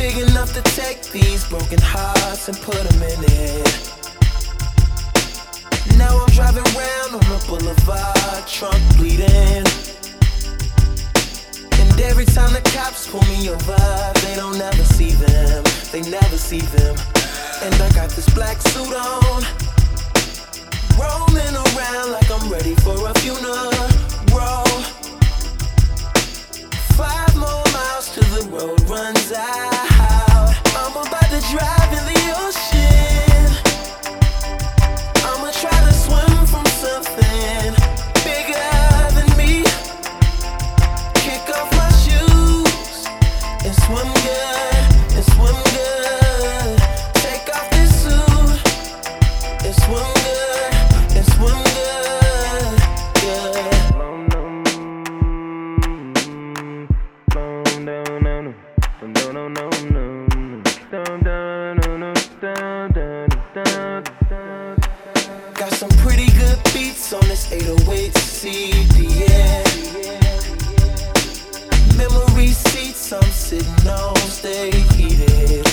big enough to take these broken hearts and put them in it. Now I'm driving round on the boulevard, trunk bleeding. And every time the cops pull me over, they don't ever see them, they never see them. And I got this black suit on, rolling around like I'm ready for a funeral. 5 more miles till the road runs out. I'm about to drive in the ocean. I'ma try to swim from something bigger than me. Kick off my shoes and swim good, and swim good. Take off this suit and swim good, and swim good, yeah. Got some pretty good beats on this 808 CD, yeah. Memory seats I'm sitting on stay heated.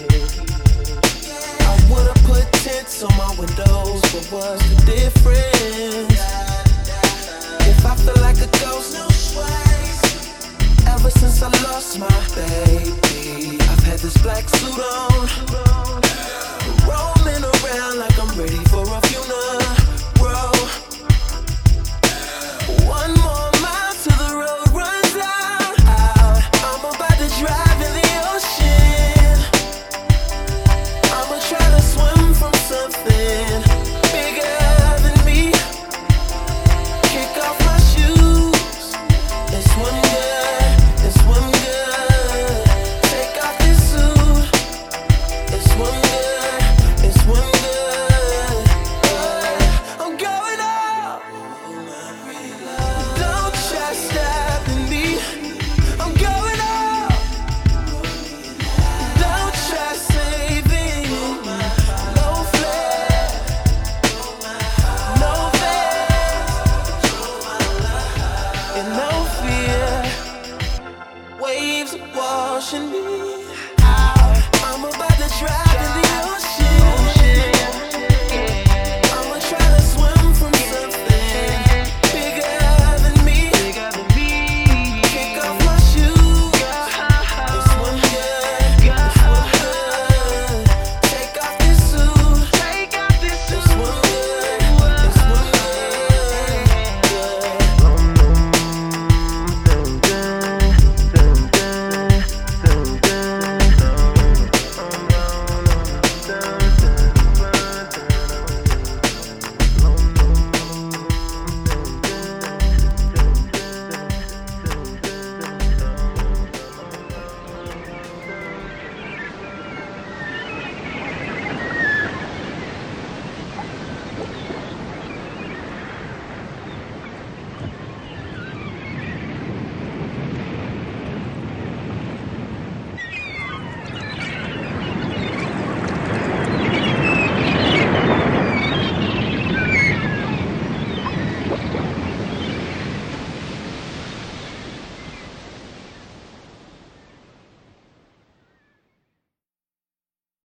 I would've put tints on my windows, but what's the difference? If I feel like a ghost, ever since I lost my baby, I've had this black suit on.